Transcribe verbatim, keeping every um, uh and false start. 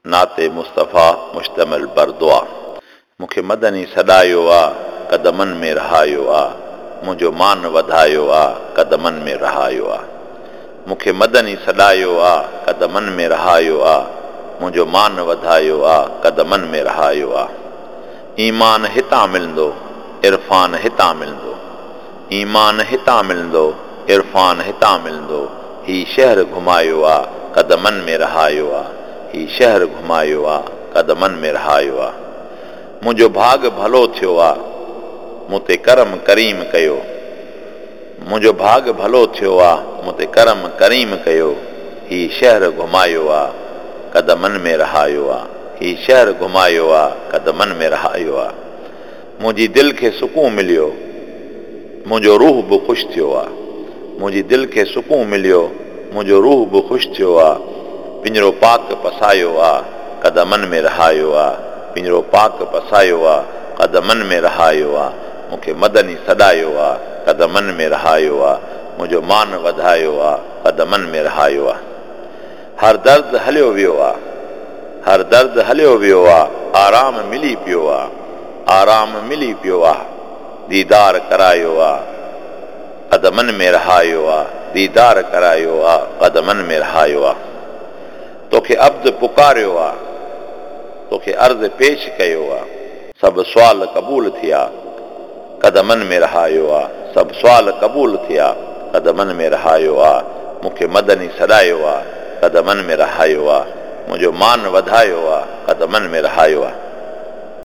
नाते मुस्तफ़ा मुश्तमिल बरदुआ। मूंखे मदनी सॾायो आहे क़दमनि में रहायो आहे, मुंहिंजो मान वधायो आहे क़दमनि में रहायो आहे। मूंखे मदनी सॾायो आहे क़दमनि में रहायो आहे, मुंहिंजो मान वधायो आहे क़दमनि में रहायो आहे। ईमान हितां मिलंदो, इरफ़ान हितां मिलंदो, ईमान हितां मिलंदो, इरफ़ान हितां मिलंदो। ही शहर घुमायो आहे क़दमनि में रहायो आहे, ही शहर घुमायो आहे क़दमनि में रहायो आहे। मुंहिंजो भाग भलो थियो आहे, मूं ते करम करीम कयो, मुंहिंजो भाग भलो थियो आहे, मूं ते करम करीम कयो। ही शहर घुमायो आहे क़दमनि में रहायो आहे, ही शहर घुमायो आहे क़दमनि में रहायो आहे। मुंहिंजी दिलि खे सुकून मिलियो, मुंहिंजो रूह बि ख़ुशि थियो आहे, मुंहिंजी दिलि खे सुकून मिलियो, मुंहिंजो रूह बि ख़ुशि थियो आहे। पिंजरो पाक पसायो आहे क़दमनि में रहायो आहे, पिंजरो पाक पसायो आहे क़दमनि में रहायो आहे। मूंखे मदनी सॾायो आहे क़दमनि में रहायो आहे, मुंहिंजो मान वधायो आहे क़दमनि में रहायो आहे। हर दर्द हलियो वियो आहे, हर दर्द हलियो वियो आहे, आराम मिली पियो आहे, आराम मिली पियो आहे। दीदार करायो आहे क़दमनि में रहायो आहे, दीदार करायो आहे क़दमनि में रहायो आहे। तोखे अब्द पुकारियो आहे, तोखे अर्ज़ पेश कयो आहे, सभु सुवाल क़बूल थिया क़दमनि में रहायो आहे, सभु सुवाल क़बूल थिया क़दमनि में रहायो आहे। मूंखे मदनी सॾायो आहे क़दमनि में रहायो आहे, मुंहिंजो मान वधायो आहे क़दमनि में रहायो आहे।